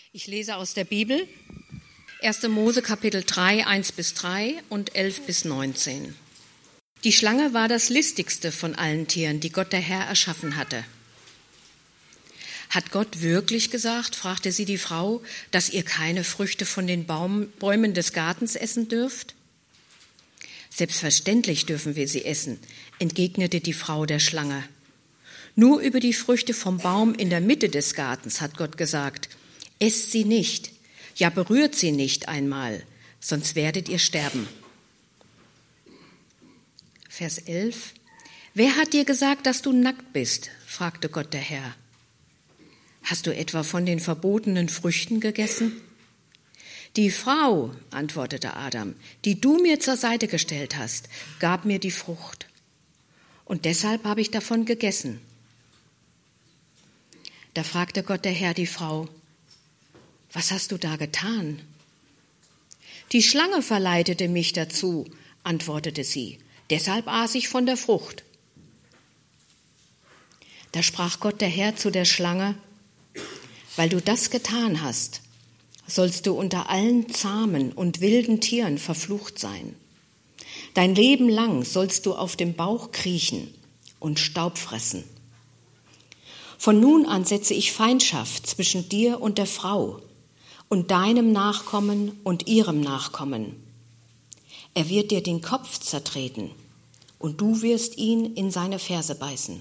Ich lese aus der Bibel 1. Mose Kapitel 3, 1-3 und 11-19. Die Schlange war das listigste von allen Tieren, die Gott der Herr erschaffen hatte. Hat Gott wirklich gesagt, fragte sie die Frau, dass ihr keine Früchte von den Bäumen des Gartens essen dürft? Selbstverständlich dürfen wir sie essen, entgegnete die Frau der Schlange. Nur über die Früchte vom Baum in der Mitte des Gartens hat Gott gesagt, esst sie nicht, ja berührt sie nicht einmal, sonst werdet ihr sterben. Vers 11. Wer hat dir gesagt, dass du nackt bist? Fragte Gott der Herr. Hast du etwa von den verbotenen Früchten gegessen? Die Frau, antwortete Adam, die du mir zur Seite gestellt hast, gab mir die Frucht. Und deshalb habe ich davon gegessen. Da fragte Gott der Herr die Frau, was hast du da getan? Die Schlange verleitete mich dazu, antwortete sie, deshalb aß ich von der Frucht. Da sprach Gott der Herr zu der Schlange, weil du das getan hast, sollst du unter allen zahmen und wilden Tieren verflucht sein. Dein Leben lang sollst du auf dem Bauch kriechen und Staub fressen. Von nun an setze ich Feindschaft zwischen dir und der Frau und deinem Nachkommen und ihrem Nachkommen. Er wird dir den Kopf zertreten und du wirst ihn in seine Ferse beißen.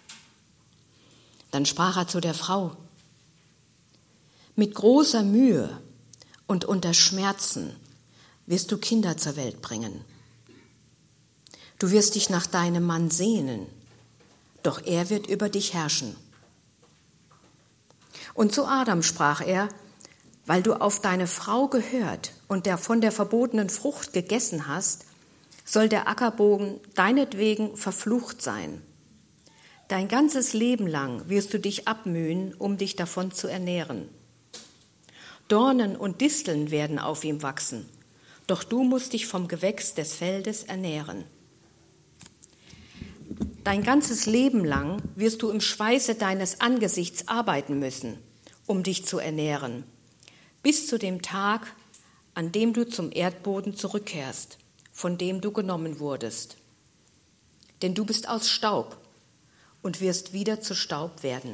Dann sprach er zu der Frau, mit großer Mühe und unter Schmerzen wirst du Kinder zur Welt bringen. Du wirst dich nach deinem Mann sehnen, doch er wird über dich herrschen. Und zu Adam sprach er, weil du auf deine Frau gehört und von der verbotenen Frucht gegessen hast, soll der Ackerboden deinetwegen verflucht sein. Dein ganzes Leben lang wirst du dich abmühen, um dich davon zu ernähren. Dornen und Disteln werden auf ihm wachsen, doch du musst dich vom Gewächs des Feldes ernähren. Dein ganzes Leben lang wirst du im Schweiße deines Angesichts arbeiten müssen, um dich zu ernähren, bis zu dem Tag, an dem du zum Erdboden zurückkehrst, von dem du genommen wurdest. Denn du bist aus Staub und wirst wieder zu Staub werden.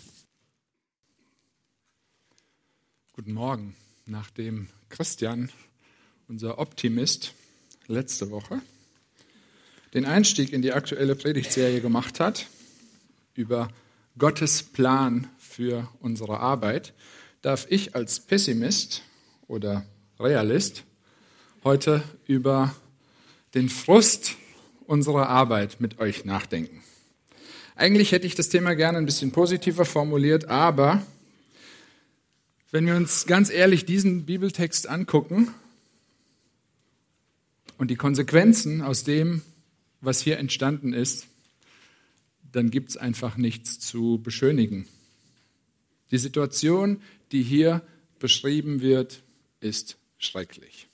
Guten Morgen. Nachdem Christian, unser Optimist, letzte Woche den Einstieg in die aktuelle Predigtserie gemacht hat über Gottes Plan für unsere Arbeit, darf ich als Pessimist oder Realist heute über den Frust unserer Arbeit mit euch nachdenken. Eigentlich hätte ich das Thema gerne ein bisschen positiver formuliert, aber wenn wir uns ganz ehrlich diesen Bibeltext angucken und die Konsequenzen aus dem, was hier entstanden ist, dann gibt es einfach nichts zu beschönigen. Die Situation, die hier beschrieben wird, ist schrecklich.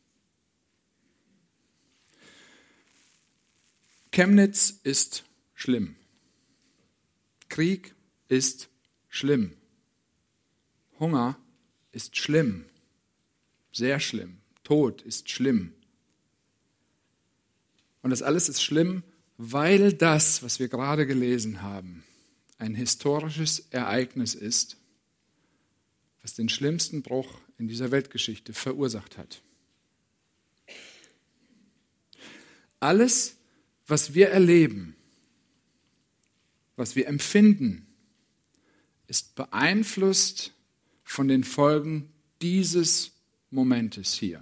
Chemnitz ist schlimm. Krieg ist schlimm. Hunger ist schlimm, sehr schlimm. Tod ist schlimm. Und das alles ist schlimm, weil das, was wir gerade gelesen haben, ein historisches Ereignis ist, was den schlimmsten Bruch in dieser Weltgeschichte verursacht hat. Alles, was wir erleben, was wir empfinden, ist beeinflusst von den Folgen dieses Momentes hier,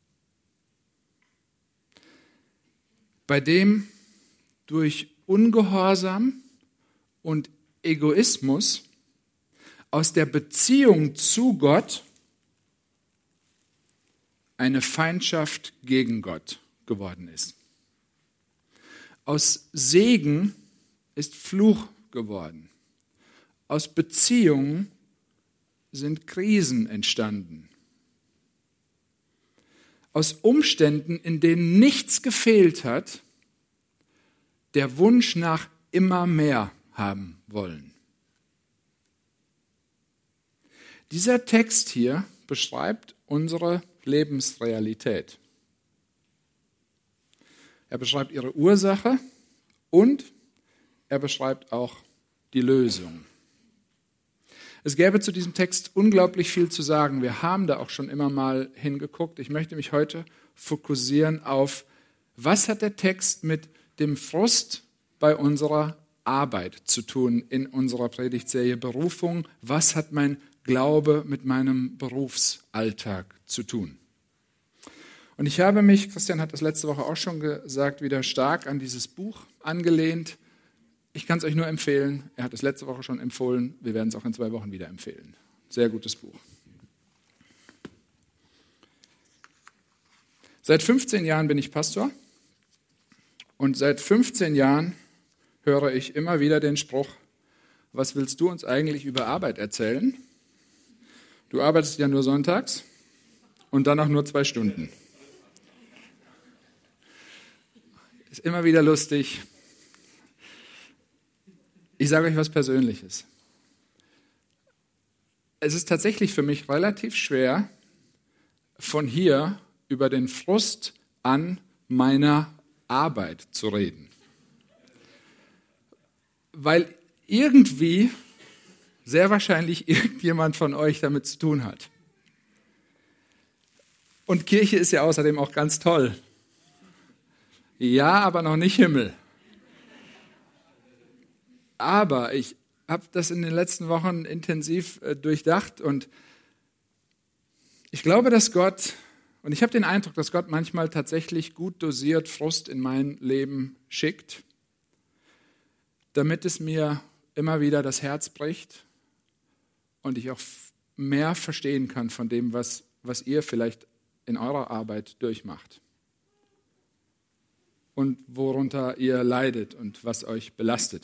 bei dem durch Ungehorsam und Egoismus aus der Beziehung zu Gott eine Feindschaft gegen Gott geworden ist. Aus Segen ist Fluch geworden. Aus Beziehungen sind Krisen entstanden. Aus Umständen, in denen nichts gefehlt hat, der Wunsch nach immer mehr haben wollen. Dieser Text hier beschreibt unsere Lebensrealität. Er beschreibt ihre Ursache und er beschreibt auch die Lösung. Es gäbe zu diesem Text unglaublich viel zu sagen. Wir haben da auch schon immer mal hingeguckt. Ich möchte mich heute fokussieren auf, was hat der Text mit dem Frust bei unserer Arbeit zu tun in unserer Predigtserie Berufung? Was hat mein Glaube mit meinem Berufsalltag zu tun? Und ich habe mich, Christian hat das letzte Woche auch schon gesagt, wieder stark an dieses Buch angelehnt. Ich kann es euch nur empfehlen. Er hat es letzte Woche schon empfohlen. Wir werden es auch in 2 Wochen wieder empfehlen. Sehr gutes Buch. Seit 15 Jahren bin ich Pastor und seit 15 Jahren höre ich immer wieder den Spruch, was willst du uns eigentlich über Arbeit erzählen? Du arbeitest ja nur sonntags und dann auch nur 2 Stunden. Ist immer wieder lustig. Ich sage euch was Persönliches. Es ist tatsächlich für mich relativ schwer, von hier über den Frust an meiner Arbeit zu reden. Weil irgendwie, sehr wahrscheinlich irgendjemand von euch damit zu tun hat. Und Kirche ist ja außerdem auch ganz toll. Ja, aber noch nicht Himmel. Aber ich habe das in den letzten Wochen intensiv durchdacht und ich glaube, dass Gott, und ich habe den Eindruck, dass Gott manchmal tatsächlich gut dosiert Frust in mein Leben schickt, damit es mir immer wieder das Herz bricht und ich auch mehr verstehen kann von dem, was ihr vielleicht in eurer Arbeit durchmacht und worunter ihr leidet und was euch belastet.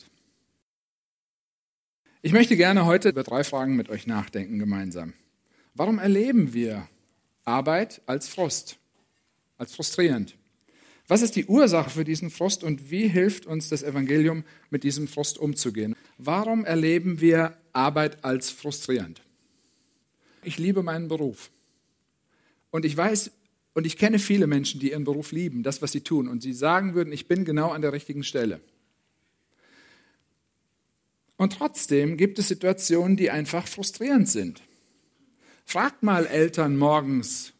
Ich möchte gerne heute über 3 Fragen mit euch nachdenken gemeinsam. Warum erleben wir Arbeit als Frust, als frustrierend? Was ist die Ursache für diesen Frust und wie hilft uns das Evangelium, mit diesem Frust umzugehen? Warum erleben wir Arbeit als frustrierend? Ich liebe meinen Beruf. Und ich weiß und ich kenne viele Menschen, die ihren Beruf lieben, das, was sie tun. Und sie sagen würden, ich bin genau an der richtigen Stelle. Und trotzdem gibt es Situationen, die einfach frustrierend sind. Fragt mal Eltern morgens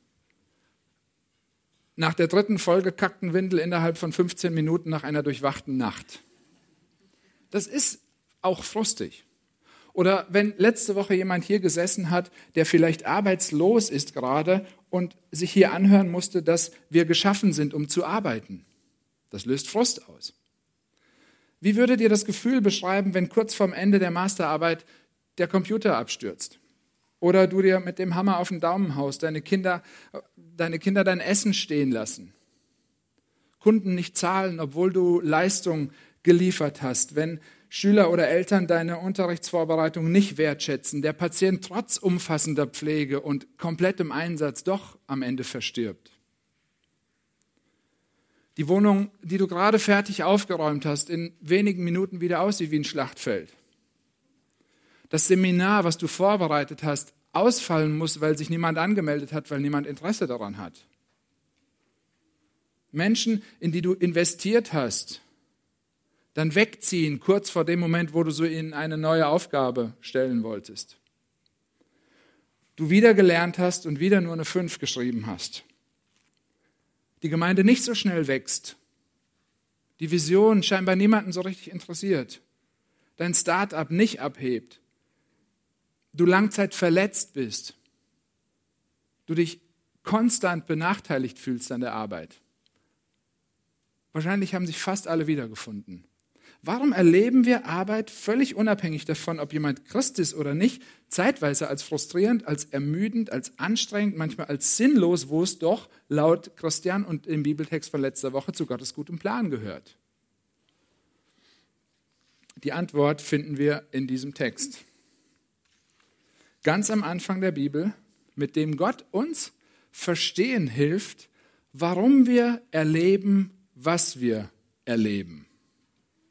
nach der 3. vollgekackten Windel innerhalb von 15 Minuten nach einer durchwachten Nacht. Das ist auch frustig. Oder wenn letzte Woche jemand hier gesessen hat, der vielleicht arbeitslos ist gerade und sich hier anhören musste, dass wir geschaffen sind, um zu arbeiten. Das löst Frust aus. Wie würdet ihr das Gefühl beschreiben, wenn kurz vorm Ende der Masterarbeit der Computer abstürzt? Oder du dir mit dem Hammer auf den Daumen haust, deine Kinder dein Essen stehen lassen, Kunden nicht zahlen, obwohl du Leistung geliefert hast, wenn Schüler oder Eltern deine Unterrichtsvorbereitung nicht wertschätzen, der Patient trotz umfassender Pflege und komplettem Einsatz doch am Ende verstirbt. Die Wohnung, die du gerade fertig aufgeräumt hast, in wenigen Minuten wieder aussieht wie ein Schlachtfeld. Das Seminar, was du vorbereitet hast, ausfallen muss, weil sich niemand angemeldet hat, weil niemand Interesse daran hat. Menschen, in die du investiert hast, dann wegziehen, kurz vor dem Moment, wo du so ihnen eine neue Aufgabe stellen wolltest. Du wieder gelernt hast und wieder nur eine 5 geschrieben hast. Die Gemeinde nicht so schnell wächst. Die Vision scheinbar niemanden so richtig interessiert. Dein Start-up nicht abhebt. Du Langzeit verletzt bist. Du dich konstant benachteiligt fühlst an der Arbeit. Wahrscheinlich haben sich fast alle wiedergefunden. Warum erleben wir Arbeit völlig unabhängig davon, ob jemand Christ ist oder nicht, zeitweise als frustrierend, als ermüdend, als anstrengend, manchmal als sinnlos, wo es doch laut Christian und im Bibeltext von letzter Woche zu Gottes gutem Plan gehört? Die Antwort finden wir in diesem Text. Ganz am Anfang der Bibel, mit dem Gott uns verstehen hilft, warum wir erleben, was wir erleben.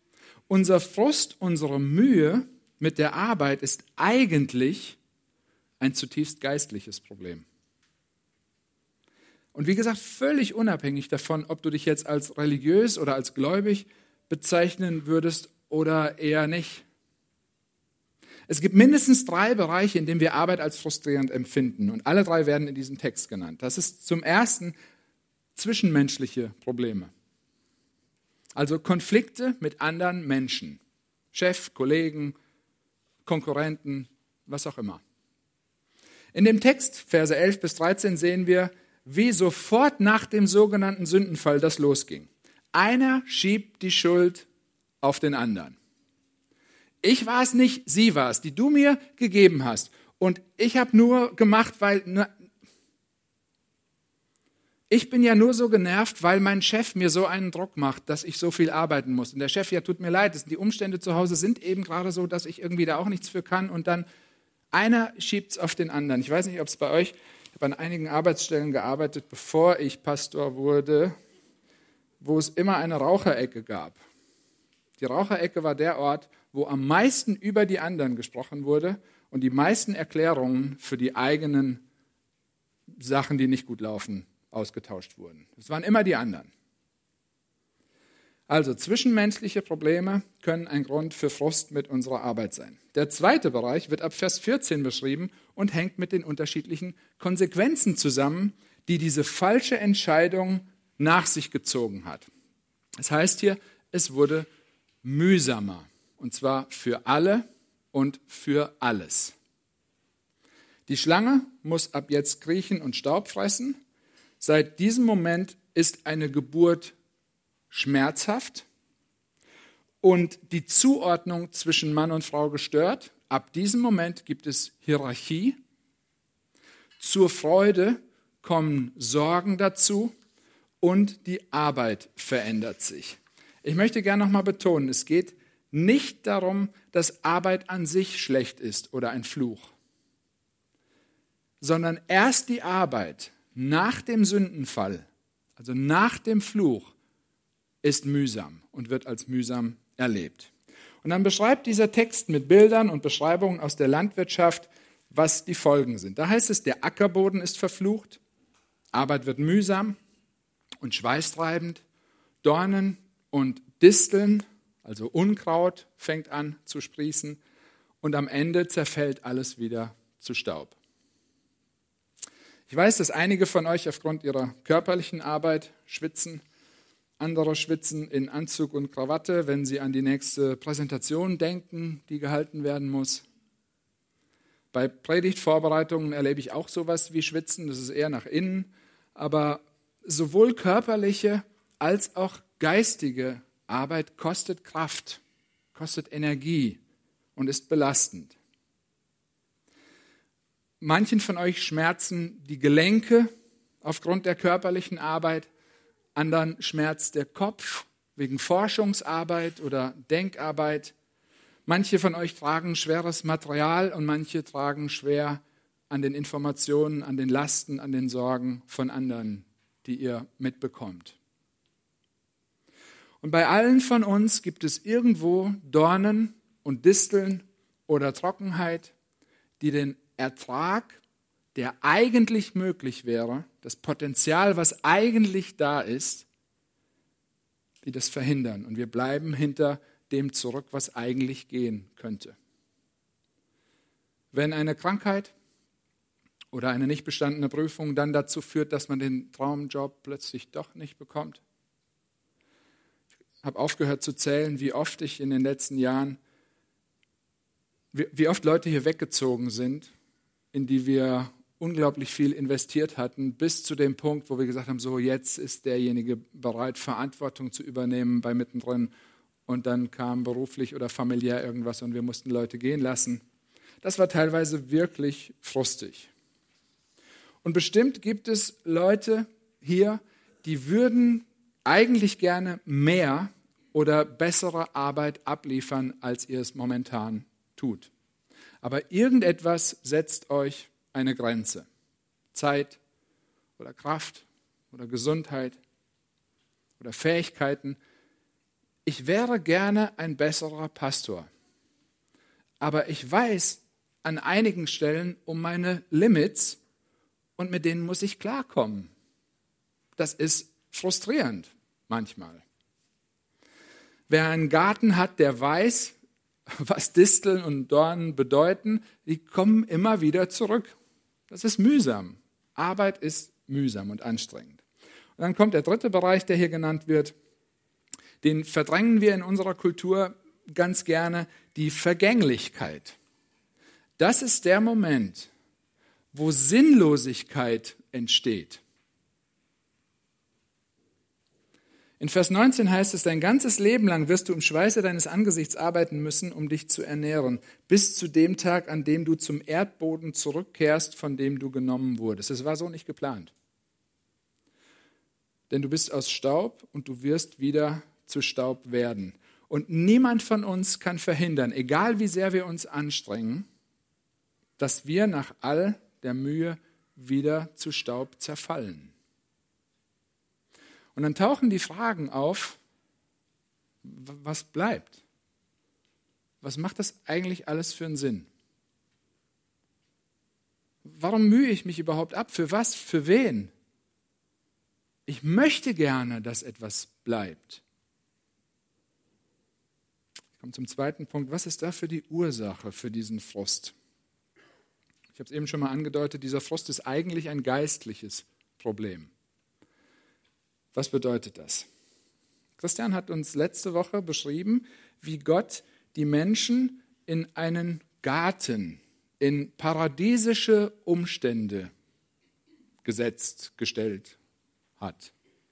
Unser Frust, unsere Mühe mit der Arbeit ist eigentlich ein zutiefst geistliches Problem. Und wie gesagt, völlig unabhängig davon, ob du dich jetzt als religiös oder als gläubig bezeichnen würdest oder eher nicht. Es gibt mindestens 3 Bereiche, in denen wir Arbeit als frustrierend empfinden. Und alle 3 werden in diesem Text genannt. Das ist zum ersten zwischenmenschliche Probleme. Also Konflikte mit anderen Menschen. Chef, Kollegen, Konkurrenten, was auch immer. In dem Text, Verse 11 bis 13, sehen wir, wie sofort nach dem sogenannten Sündenfall das losging. Einer schiebt die Schuld auf den anderen. Ich war es nicht, sie war es, die du mir gegeben hast. Und ich habe nur gemacht, weil ich bin ja nur so genervt, weil mein Chef mir so einen Druck macht, dass ich so viel arbeiten muss. Und der Chef, ja, tut mir leid, die Umstände zu Hause sind eben gerade so, dass ich irgendwie da auch nichts für kann. Und dann einer schiebt es auf den anderen. Ich weiß nicht, ob es bei euch, ich habe an einigen Arbeitsstellen gearbeitet, bevor ich Pastor wurde, wo es immer eine Raucherecke gab. Die Raucherecke war der Ort, wo am meisten über die anderen gesprochen wurde und die meisten Erklärungen für die eigenen Sachen, die nicht gut laufen, ausgetauscht wurden. Es waren immer die anderen. Also zwischenmenschliche Probleme können ein Grund für Frust mit unserer Arbeit sein. Der zweite Bereich wird ab Vers 14 beschrieben und hängt mit den unterschiedlichen Konsequenzen zusammen, die diese falsche Entscheidung nach sich gezogen hat. Das heißt hier, es wurde mühsamer, und zwar für alle und für alles. Die Schlange muss ab jetzt kriechen und Staub fressen. Seit diesem Moment ist eine Geburt schmerzhaft und die Zuordnung zwischen Mann und Frau gestört. Ab diesem Moment gibt es Hierarchie. Zur Freude kommen Sorgen dazu und die Arbeit verändert sich. Ich möchte gerne nochmal betonen, es geht nicht darum, dass Arbeit an sich schlecht ist oder ein Fluch, sondern erst die Arbeit nach dem Sündenfall, also nach dem Fluch, ist mühsam und wird als mühsam erlebt. Und dann beschreibt dieser Text mit Bildern und Beschreibungen aus der Landwirtschaft, was die Folgen sind. Da heißt es, der Ackerboden ist verflucht, Arbeit wird mühsam und schweißtreibend, Dornen und Disteln, also Unkraut, fängt an zu sprießen und am Ende zerfällt alles wieder zu Staub. Ich weiß, dass einige von euch aufgrund ihrer körperlichen Arbeit schwitzen. Andere schwitzen in Anzug und Krawatte, wenn sie an die nächste Präsentation denken, die gehalten werden muss. Bei Predigtvorbereitungen erlebe ich auch sowas wie Schwitzen, das ist eher nach innen. Aber sowohl körperliche als auch geistige Arbeit kostet Kraft, kostet Energie und ist belastend. Manchen von euch schmerzen die Gelenke aufgrund der körperlichen Arbeit, anderen schmerzt der Kopf wegen Forschungsarbeit oder Denkarbeit. Manche von euch tragen schweres Material und manche tragen schwer an den Informationen, an den Lasten, an den Sorgen von anderen, die ihr mitbekommt. Und bei allen von uns gibt es irgendwo Dornen und Disteln oder Trockenheit, die den Ertrag, der eigentlich möglich wäre, das Potenzial, was eigentlich da ist, die das verhindern. Und wir bleiben hinter dem zurück, was eigentlich gehen könnte. Wenn eine Krankheit oder eine nicht bestandene Prüfung dann dazu führt, dass man den Traumjob plötzlich doch nicht bekommt. Ich habe aufgehört zu zählen, wie oft ich in den letzten Jahren, wie oft Leute hier weggezogen sind, in die wir unglaublich viel investiert hatten, bis zu dem Punkt, wo wir gesagt haben, so jetzt ist derjenige bereit, Verantwortung zu übernehmen bei Mittendrin. Und dann kam beruflich oder familiär irgendwas und wir mussten Leute gehen lassen. Das war teilweise wirklich frustig. Und bestimmt gibt es Leute hier, die würden eigentlich gerne mehr oder bessere Arbeit abliefern, als ihr es momentan tut. Aber irgendetwas setzt euch eine Grenze. Zeit oder Kraft oder Gesundheit oder Fähigkeiten. Ich wäre gerne ein besserer Pastor. Aber ich weiß, an einigen Stellen um meine Limits und mit denen muss ich klarkommen. Das ist frustrierend manchmal. Wer einen Garten hat, der weiß, was Disteln und Dornen bedeuten, die kommen immer wieder zurück. Das ist mühsam. Arbeit ist mühsam und anstrengend. Und dann kommt der dritte Bereich, der hier genannt wird. Den verdrängen wir in unserer Kultur ganz gerne, die Vergänglichkeit. Das ist der Moment, wo Sinnlosigkeit entsteht. In Vers 19 heißt es, dein ganzes Leben lang wirst du im Schweiße deines Angesichts arbeiten müssen, um dich zu ernähren, bis zu dem Tag, an dem du zum Erdboden zurückkehrst, von dem du genommen wurdest. Es war so nicht geplant. Denn du bist aus Staub und du wirst wieder zu Staub werden. Und niemand von uns kann verhindern, egal wie sehr wir uns anstrengen, dass wir nach all der Mühe wieder zu Staub zerfallen. Und dann tauchen die Fragen auf, was bleibt? Was macht das eigentlich alles für einen Sinn? Warum mühe ich mich überhaupt ab? Für was? Für wen? Ich möchte gerne, dass etwas bleibt. Ich komme zum zweiten Punkt. Was ist dafür die Ursache für diesen Frust? Ich habe es eben schon mal angedeutet, dieser Frust ist eigentlich ein geistliches Problem. Was bedeutet das? Christian hat uns letzte Woche beschrieben, wie Gott die Menschen in einen Garten, in paradiesische Umstände gestellt hat.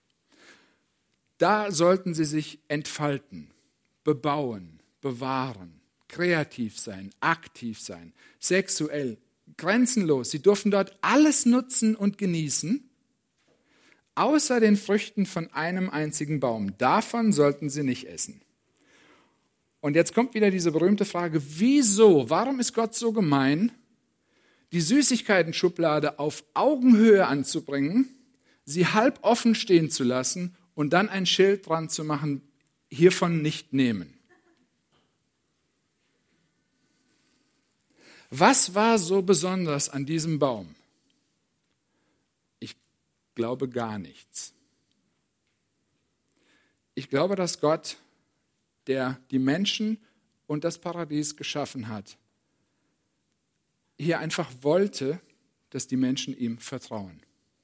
Da sollten sie sich entfalten, bebauen, bewahren, kreativ sein, aktiv sein, sexuell, grenzenlos. Sie durften dort alles nutzen und genießen, außer den Früchten von einem einzigen Baum. Davon sollten sie nicht essen. Und jetzt kommt wieder diese berühmte Frage, wieso, warum ist Gott so gemein, die Süßigkeiten-Schublade auf Augenhöhe anzubringen, sie halb offen stehen zu lassen und dann ein Schild dran zu machen, hiervon nicht nehmen? Was war so besonders an diesem Baum? Ich glaube gar nichts. Ich glaube, dass Gott, der die Menschen und das Paradies geschaffen hat, hier einfach wollte, dass die Menschen ihm vertrauen.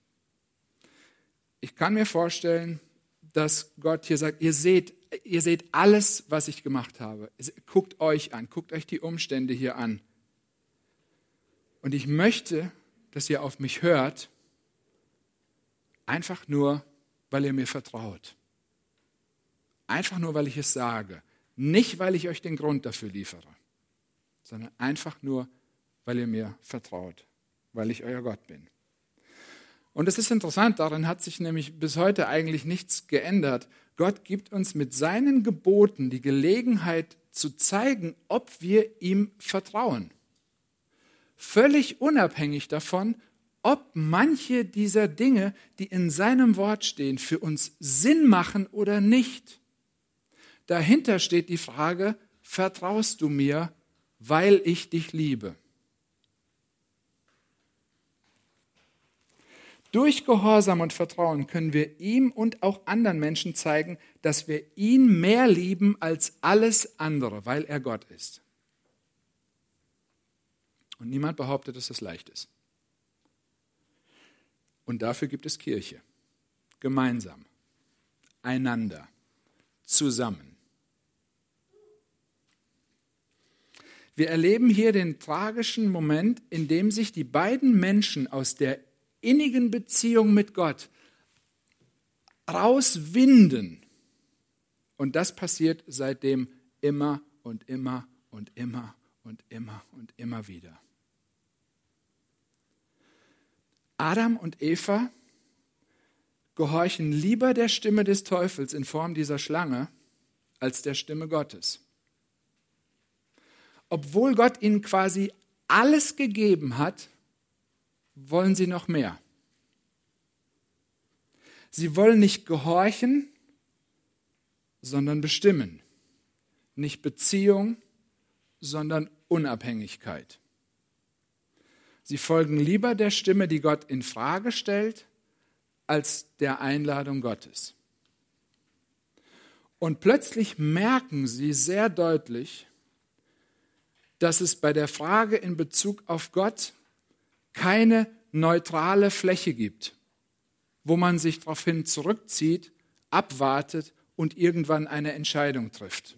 Ich kann mir vorstellen, dass Gott hier sagt, ihr seht alles, was ich gemacht habe. Guckt euch an, guckt euch die Umstände hier an. Und ich möchte, dass ihr auf mich hört, einfach nur, weil ihr mir vertraut. Einfach nur, weil ich es sage. Nicht, weil ich euch den Grund dafür liefere, sondern einfach nur, weil ihr mir vertraut, weil ich euer Gott bin. Und es ist interessant, darin hat sich nämlich bis heute eigentlich nichts geändert. Gott gibt uns mit seinen Geboten die Gelegenheit zu zeigen, ob wir ihm vertrauen. Völlig unabhängig davon, ob manche dieser Dinge, die in seinem Wort stehen, für uns Sinn machen oder nicht. Dahinter steht die Frage, vertraust du mir, weil ich dich liebe? Durch Gehorsam und Vertrauen können wir ihm und auch anderen Menschen zeigen, dass wir ihn mehr lieben als alles andere, weil er Gott ist. Und niemand behauptet, dass das leicht ist. Und dafür gibt es Kirche. Gemeinsam, einander, zusammen. Wir erleben hier den tragischen Moment, in dem sich die beiden Menschen aus der innigen Beziehung mit Gott rauswinden. Und das passiert seitdem immer und immer und immer und immer und immer wieder. Adam und Eva gehorchen lieber der Stimme des Teufels in Form dieser Schlange als der Stimme Gottes. Obwohl Gott ihnen quasi alles gegeben hat, wollen sie noch mehr. Sie wollen nicht gehorchen, sondern bestimmen. Nicht Beziehung, sondern Unabhängigkeit. Sie folgen lieber der Stimme, die Gott in Frage stellt, als der Einladung Gottes. Und plötzlich merken sie sehr deutlich, dass es bei der Frage in Bezug auf Gott keine neutrale Fläche gibt, wo man sich daraufhin zurückzieht, abwartet und irgendwann eine Entscheidung trifft.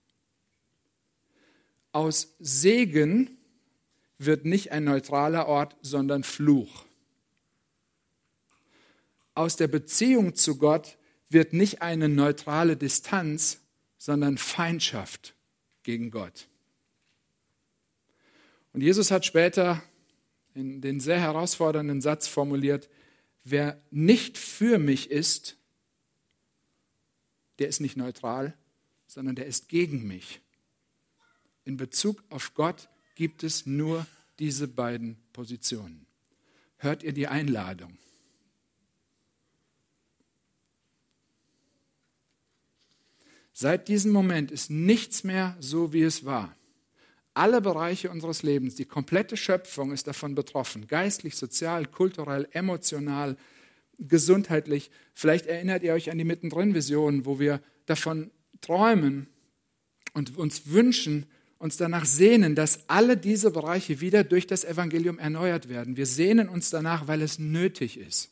Aus Segen wird nicht ein neutraler Ort, sondern Fluch. Aus der Beziehung zu Gott wird nicht eine neutrale Distanz, sondern Feindschaft gegen Gott. Und Jesus hat später in den sehr herausfordernden Satz formuliert: Wer nicht für mich ist, der ist nicht neutral, sondern der ist gegen mich. In Bezug auf Gott gibt es nur diese beiden Positionen. Hört ihr die Einladung? Seit diesem Moment ist nichts mehr so, wie es war. Alle Bereiche unseres Lebens, die komplette Schöpfung ist davon betroffen. Geistlich, sozial, kulturell, emotional, gesundheitlich. Vielleicht erinnert ihr euch an die Mittendrin-Vision, wo wir davon träumen und uns wünschen, uns danach sehnen, dass alle diese Bereiche wieder durch das Evangelium erneuert werden. Wir sehnen uns danach, weil es nötig ist.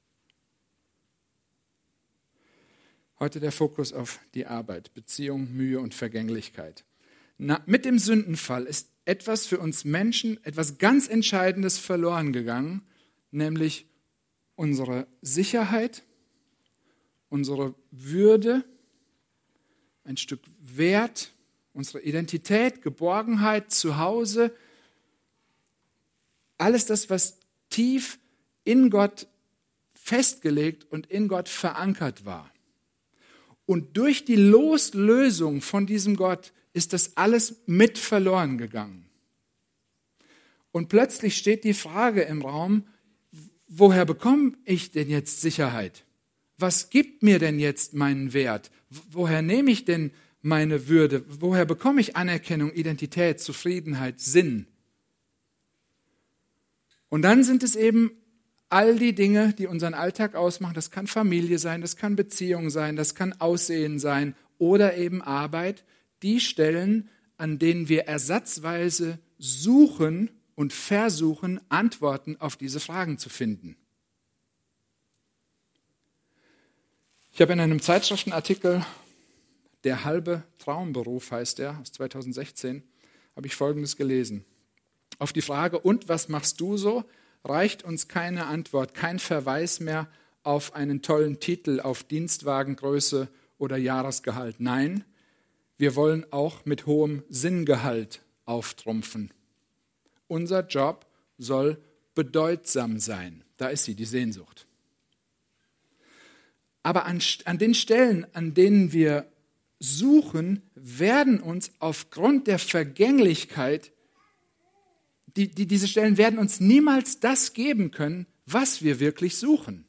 Heute der Fokus auf die Arbeit, Beziehung, Mühe und Vergänglichkeit. Mit dem Sündenfall ist etwas für uns Menschen, etwas ganz Entscheidendes verloren gegangen, nämlich unsere Sicherheit, unsere Würde, ein Stück Wert, unsere Identität, Geborgenheit, Zuhause, alles das, was tief in Gott festgelegt und in Gott verankert war. Und durch die Loslösung von diesem Gott ist das alles mit verloren gegangen. Und plötzlich steht die Frage im Raum: Woher bekomme ich denn jetzt Sicherheit? Was gibt mir denn jetzt meinen Wert? Woher nehme ich denn meine Würde? Woher bekomme ich Anerkennung, Identität, Zufriedenheit, Sinn? Und dann sind es eben all die Dinge, die unseren Alltag ausmachen. Das kann Familie sein, das kann Beziehung sein, das kann Aussehen sein oder eben Arbeit. Die Stellen, an denen wir ersatzweise suchen und versuchen, Antworten auf diese Fragen zu finden. Ich habe in einem Zeitschriftenartikel, Der halbe Traumberuf heißt er, aus 2016, habe ich Folgendes gelesen. Auf die Frage: Und was machst du so? Reicht uns keine Antwort, kein Verweis mehr auf einen tollen Titel, auf Dienstwagengröße oder Jahresgehalt. Nein, wir wollen auch mit hohem Sinngehalt auftrumpfen. Unser Job soll bedeutsam sein. Da ist sie, die Sehnsucht. Aber an den Stellen, an denen wir suchen, werden uns aufgrund der Vergänglichkeit, diese Stellen werden uns niemals das geben können, was wir wirklich suchen.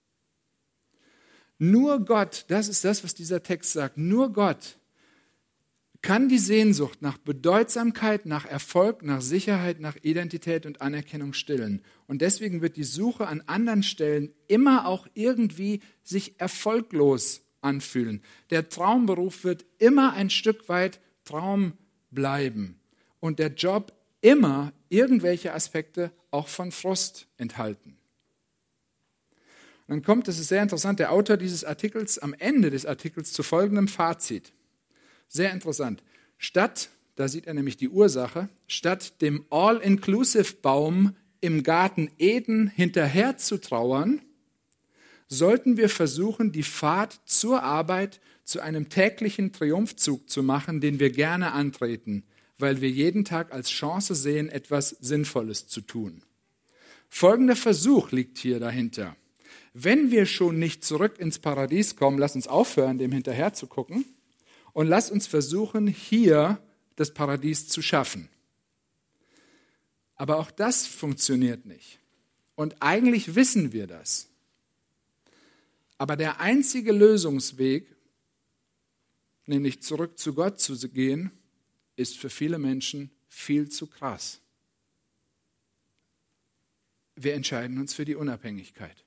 Nur Gott, das ist das, was dieser Text sagt, nur Gott kann die Sehnsucht nach Bedeutsamkeit, nach Erfolg, nach Sicherheit, nach Identität und Anerkennung stillen. Und deswegen wird die Suche an anderen Stellen immer auch irgendwie sich erfolglos anfühlen. Der Traumberuf wird immer ein Stück weit Traum bleiben und der Job immer irgendwelche Aspekte auch von Frust enthalten. Und dann kommt, das ist sehr interessant, der Autor dieses Artikels am Ende des Artikels zu folgendem Fazit. Sehr interessant. Da sieht er nämlich die Ursache, statt dem All-Inclusive-Baum im Garten Eden hinterher zu trauern, sollten wir versuchen, die Fahrt zur Arbeit zu einem täglichen Triumphzug zu machen, den wir gerne antreten, weil wir jeden Tag als Chance sehen, etwas Sinnvolles zu tun. Folgender Versuch liegt hier dahinter. Wenn wir schon nicht zurück ins Paradies kommen, lass uns aufhören, dem hinterher zu gucken, und lass uns versuchen, hier das Paradies zu schaffen. Aber auch das funktioniert nicht. Und eigentlich wissen wir das. Aber der einzige Lösungsweg, nämlich zurück zu Gott zu gehen, ist für viele Menschen viel zu krass. wir entscheiden uns für die Unabhängigkeit.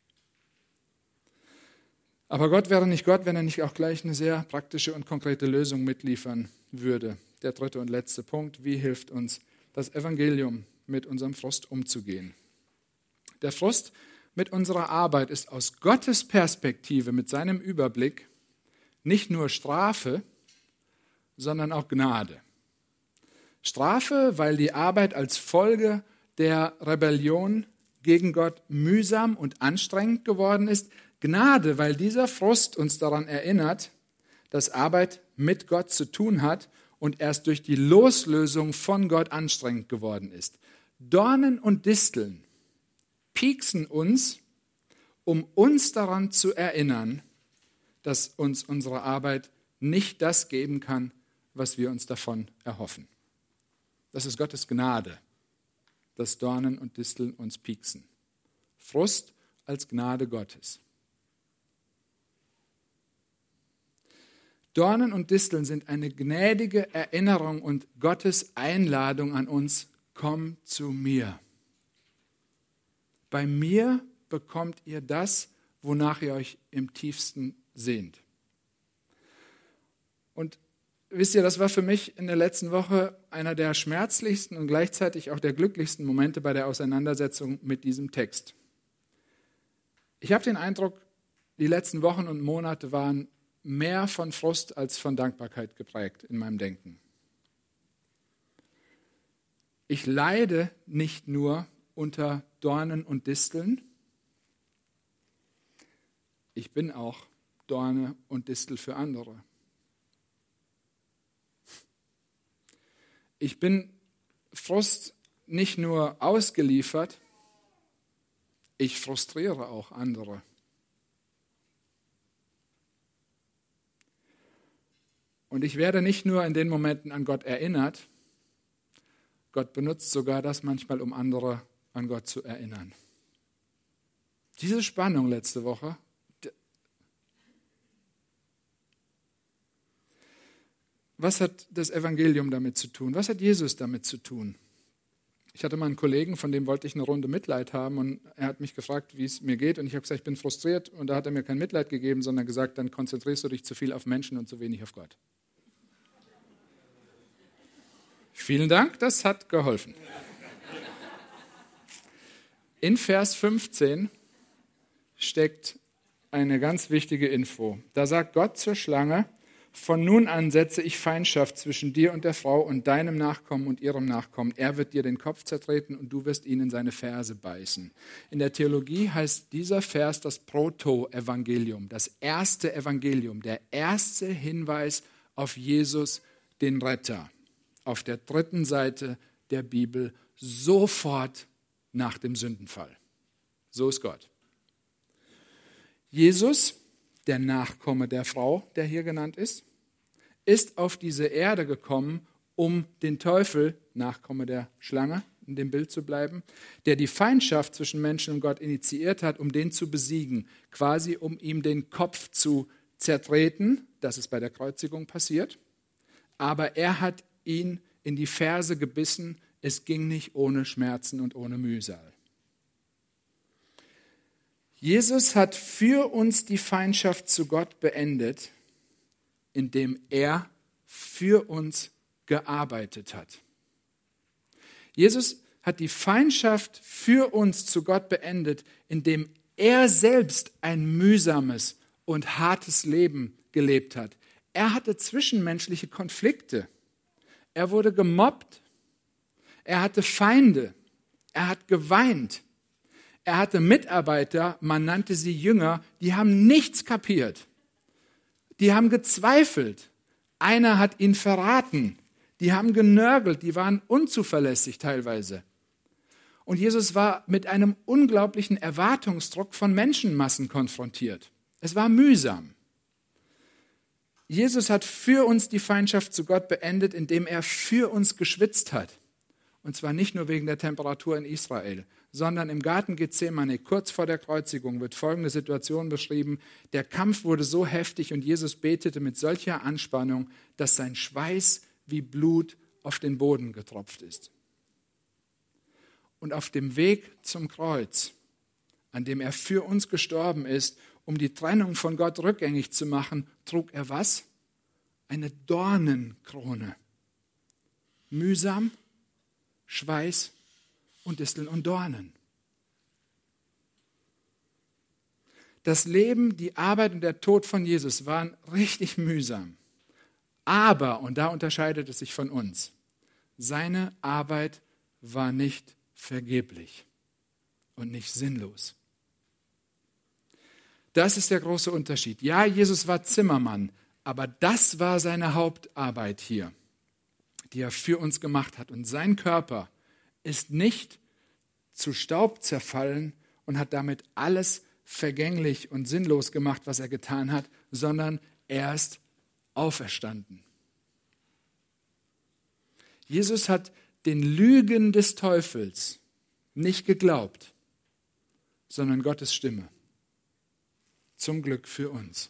Aber Gott wäre nicht Gott, wenn er nicht auch gleich eine sehr praktische und konkrete Lösung mitliefern würde. Der dritte und letzte Punkt: Wie hilft uns das Evangelium, mit unserem Frust umzugehen? Der Frust mit unserer Arbeit ist aus Gottes Perspektive, mit seinem Überblick, nicht nur Strafe, sondern auch Gnade. Strafe, weil die Arbeit als Folge der Rebellion gegen Gott mühsam und anstrengend geworden ist. Gnade, weil dieser Frust uns daran erinnert, dass Arbeit mit Gott zu tun hat und erst durch die Loslösung von Gott anstrengend geworden ist. Dornen und Disteln pieksen uns, um uns daran zu erinnern, dass uns unsere Arbeit nicht das geben kann, was wir uns davon erhoffen. Das ist Gottes Gnade, dass Dornen und Disteln uns pieksen. Frust als Gnade Gottes. Dornen und Disteln sind eine gnädige Erinnerung und Gottes Einladung an uns: Komm zu mir. Bei mir bekommt ihr das, wonach ihr euch im tiefsten sehnt. Und wisst ihr, das war für mich in der letzten Woche einer der schmerzlichsten und gleichzeitig auch der glücklichsten Momente bei der Auseinandersetzung mit diesem Text. Ich habe den Eindruck, die letzten Wochen und Monate waren mehr von Frust als von Dankbarkeit geprägt in meinem Denken. Ich leide nicht nur unter Dornen und Disteln, ich bin auch Dorne und Distel für andere. Ich bin Frust nicht nur ausgeliefert, ich frustriere auch andere. Und ich werde nicht nur in den Momenten an Gott erinnert, Gott benutzt sogar das manchmal, um andere an Gott zu erinnern. Diese Spannung letzte Woche, was hat das Evangelium damit zu tun? Was hat Jesus damit zu tun? Ich hatte mal einen Kollegen, von dem wollte ich eine Runde Mitleid haben, und er hat mich gefragt, wie es mir geht, und ich habe gesagt, ich bin frustriert, und da hat er mir kein Mitleid gegeben, sondern gesagt, dann konzentrierst du dich zu viel auf Menschen und zu wenig auf Gott. Vielen Dank, das hat geholfen. In Vers 15 steckt eine ganz wichtige Info. Da sagt Gott zur Schlange: Von nun an setze ich Feindschaft zwischen dir und der Frau und deinem Nachkommen und ihrem Nachkommen. Er wird dir den Kopf zertreten und du wirst ihn in seine Ferse beißen. In der Theologie heißt dieser Vers das Proto-Evangelium, das erste Evangelium, der erste Hinweis auf Jesus, den Retter. Auf der dritten Seite der Bibel, sofort nach dem Sündenfall. So ist Gott. Jesus, der Nachkomme der Frau, der hier genannt ist auf diese Erde gekommen, um den Teufel, Nachkomme der Schlange, in dem Bild zu bleiben, der die Feindschaft zwischen Menschen und Gott initiiert hat, um den zu besiegen, quasi um ihm den Kopf zu zertreten. Das ist bei der Kreuzigung passiert. Aber er hat ihn in die Ferse gebissen. Es ging nicht ohne Schmerzen und ohne Mühsal. Jesus hat für uns die Feindschaft zu Gott beendet, indem er für uns gearbeitet hat. Jesus hat die Feindschaft für uns zu Gott beendet, indem er selbst ein mühsames und hartes Leben gelebt hat. Er hatte zwischenmenschliche Konflikte. Er wurde gemobbt. Er hatte Feinde. Er hat geweint. Er hatte Mitarbeiter, man nannte sie Jünger, die haben nichts kapiert. Die haben gezweifelt. Einer hat ihn verraten. Die haben genörgelt, die waren unzuverlässig teilweise. Und Jesus war mit einem unglaublichen Erwartungsdruck von Menschenmassen konfrontiert. Es war mühsam. Jesus hat für uns die Feindschaft zu Gott beendet, indem er für uns geschwitzt hat. Und zwar nicht nur wegen der Temperatur in Israel, sondern im Garten Gethsemane, kurz vor der Kreuzigung, wird folgende Situation beschrieben. Der Kampf wurde so heftig und Jesus betete mit solcher Anspannung, dass sein Schweiß wie Blut auf den Boden getropft ist. Und auf dem Weg zum Kreuz, an dem er für uns gestorben ist, um die Trennung von Gott rückgängig zu machen, trug er was? Eine Dornenkrone. Mühsam, Schweiß und Disteln und Dornen. Das Leben, die Arbeit und der Tod von Jesus waren richtig mühsam. Aber, und da unterscheidet es sich von uns, seine Arbeit war nicht vergeblich und nicht sinnlos. Das ist der große Unterschied. Ja, Jesus war Zimmermann, aber das war seine Hauptarbeit hier, die er für uns gemacht hat. Und sein Körper ist nicht zu Staub zerfallen und hat damit alles vergänglich und sinnlos gemacht, was er getan hat, sondern er ist auferstanden. Jesus hat den Lügen des Teufels nicht geglaubt, sondern Gottes Stimme. Zum Glück für uns.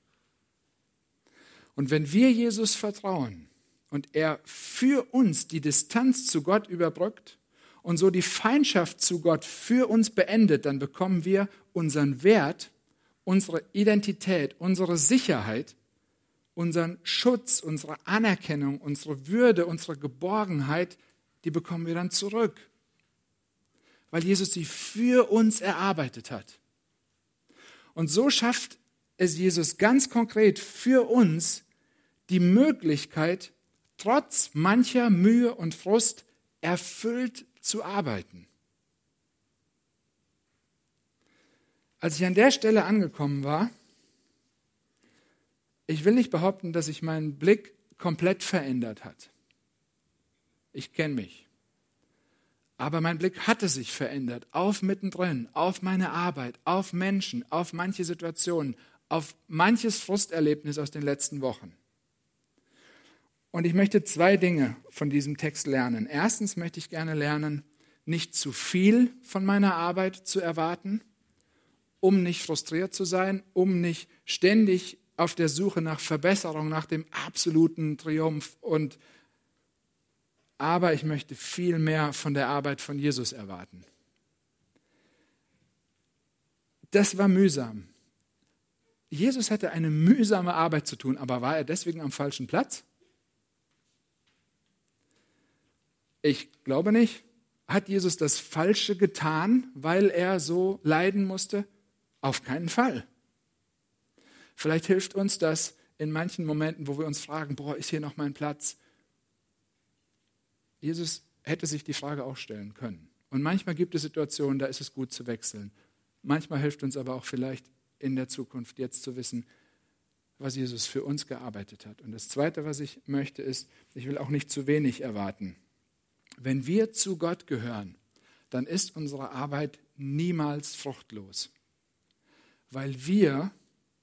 Und wenn wir Jesus vertrauen und er für uns die Distanz zu Gott überbrückt und so die Feindschaft zu Gott für uns beendet, dann bekommen wir unseren Wert, unsere Identität, unsere Sicherheit, unseren Schutz, unsere Anerkennung, unsere Würde, unsere Geborgenheit, die bekommen wir dann zurück, weil Jesus sie für uns erarbeitet hat. Und so schafft es Jesus ganz konkret für uns die Möglichkeit, trotz mancher Mühe und Frust erfüllt zu arbeiten. Als ich an der Stelle angekommen war, ich will nicht behaupten, dass sich mein Blick komplett verändert hat. Ich kenne mich. Aber mein Blick hatte sich verändert, auf mittendrin, auf meine Arbeit, auf Menschen, auf manche Situationen, auf manches Frusterlebnis aus den letzten Wochen. Und ich möchte 2 Dinge von diesem Text lernen. Erstens möchte ich gerne lernen, nicht zu viel von meiner Arbeit zu erwarten, um nicht frustriert zu sein, um nicht ständig auf der Suche nach Verbesserung, nach dem absoluten Triumph. Aber ich möchte viel mehr von der Arbeit von Jesus erwarten. Das war mühsam. Jesus hatte eine mühsame Arbeit zu tun, aber war er deswegen am falschen Platz? Ich glaube nicht. Hat Jesus das Falsche getan, weil er so leiden musste? Auf keinen Fall. Vielleicht hilft uns das in manchen Momenten, wo wir uns fragen, ist hier noch mein Platz? Jesus hätte sich die Frage auch stellen können. Und manchmal gibt es Situationen, da ist es gut zu wechseln. Manchmal hilft uns aber auch vielleicht in der Zukunft jetzt zu wissen, was Jesus für uns gearbeitet hat. Und das Zweite, was ich möchte, ist, ich will auch nicht zu wenig erwarten. Wenn wir zu Gott gehören, dann ist unsere Arbeit niemals fruchtlos. Weil wir,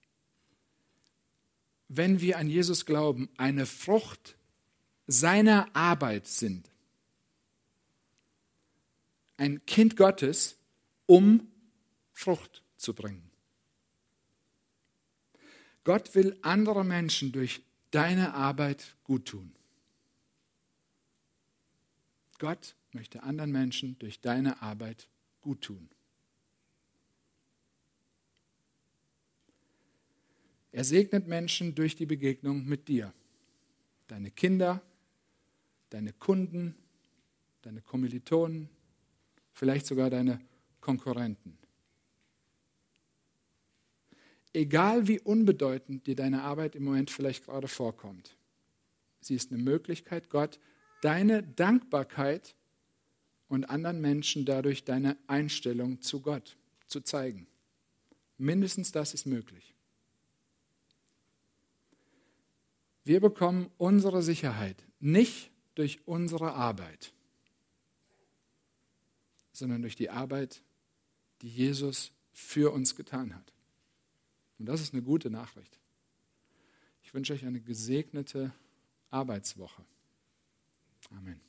wenn wir an Jesus glauben, eine Frucht seiner Arbeit sind. Ein Kind Gottes, um Frucht zu bringen. Gott will andere Menschen durch deine Arbeit guttun. Gott möchte anderen Menschen durch deine Arbeit guttun. Er segnet Menschen durch die Begegnung mit dir. Deine Kinder, deine Kunden, deine Kommilitonen, vielleicht sogar deine Konkurrenten. Egal wie unbedeutend dir deine Arbeit im Moment vielleicht gerade vorkommt, sie ist eine Möglichkeit, Gott deine Dankbarkeit und anderen Menschen dadurch deine Einstellung zu Gott zu zeigen. Mindestens das ist möglich. Wir bekommen unsere Sicherheit nicht durch unsere Arbeit, sondern durch die Arbeit, die Jesus für uns getan hat. Und das ist eine gute Nachricht. Ich wünsche euch eine gesegnete Arbeitswoche. Amen.